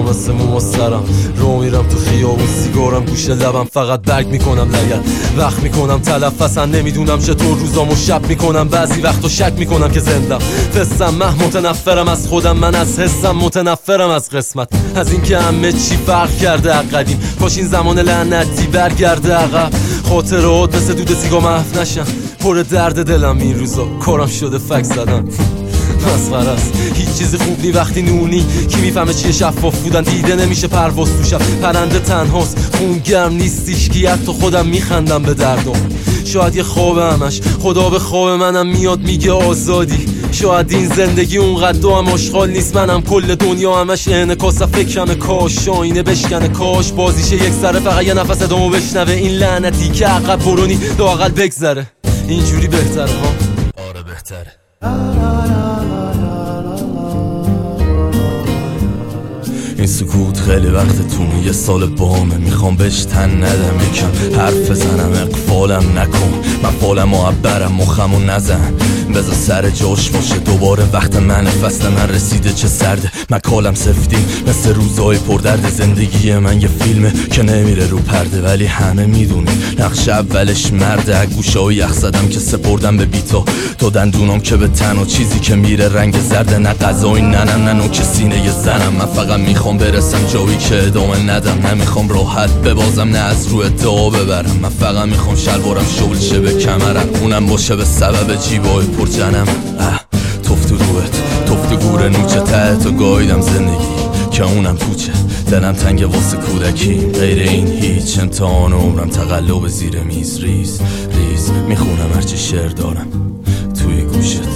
مثل موما سرم. رو میرم تو خیابون سیگارم گوشه لبم، فقط برگ میکنم لگد وقت میکنم تلف اصلا نمیدونم چطور روزامو شب میکنم. بعضی وقتا شک میکنم که زندم فستم، متنفرم از خودم، من از حسم متنفرم از قسمت، از اینکه همه چی فرق کرده قدیم. کاش این زمان لعنتی برگرده عقب، خاطرات مثل دود سیگار محو نشن. پر درد دلم این روزا، کارم شده فک زدن. مسخره است، هیچ چیز خوب نی وقتی نونی. کی میفهمه چیه شفاف بودن؟ دیده نمیشه پرواز تو شب، پرنده تنهاست، خون گرم نیستیش کی، حتی خودم میخندم به دردم. شاید یه خواب همش، خدا به خواب منم میاد میگه آزادی. شاید این زندگی اونقدر هم آشغال نیست، منم کل دنیا همش انعکاس فکرمه. کاش آینه بشکنه، کاش بازیشه یک سره، فقط یه نفس ادامو بشنوه. این لعنتی که عقب برونی لااقل بگذره، اینجوری بهتره ها. آره بهتره. این سکوت خیلی وقتتونه، یه سال بامه، میخوام بهش تن ندم، یکم حرف بزنم، اقفالم نکن، من فالم و عبرم، مخمو نزن، بذار سر جاش باشه. دوباره وقت منه، فصل من رسیده، چه سرده، من کالم سفتیم مثل روزای پردرد. زندگی من یه فیلمه که نمیره رو پرده، ولی همه میدونه نقش اولش مرده. گوشه‌ها یخ زدم که سپردم به بیتا، تو دندونام که به تنها چیزی که میره رنگ زرده. نه غذای ننم نه نوک سینه ی زنم، من فقط میخوام برسم جایی که ادامه ندم. نمیخوام راحت ببازم نه از رو ادعا ببرم، من فقط میخوام شلوارم شغل شه به کمرم، اونم باشه به سبب جیبای پر جنم. توف تو روحت، توف تو گور نوچه ته تو گایدم زندگی که اونم پوچه. دلم تنگ واسه کودکی، غیر این هیچ. امتحان عمرم تقلب زیر میز، ریز ریز میخونم هرچی شعر دارم توی گوشت.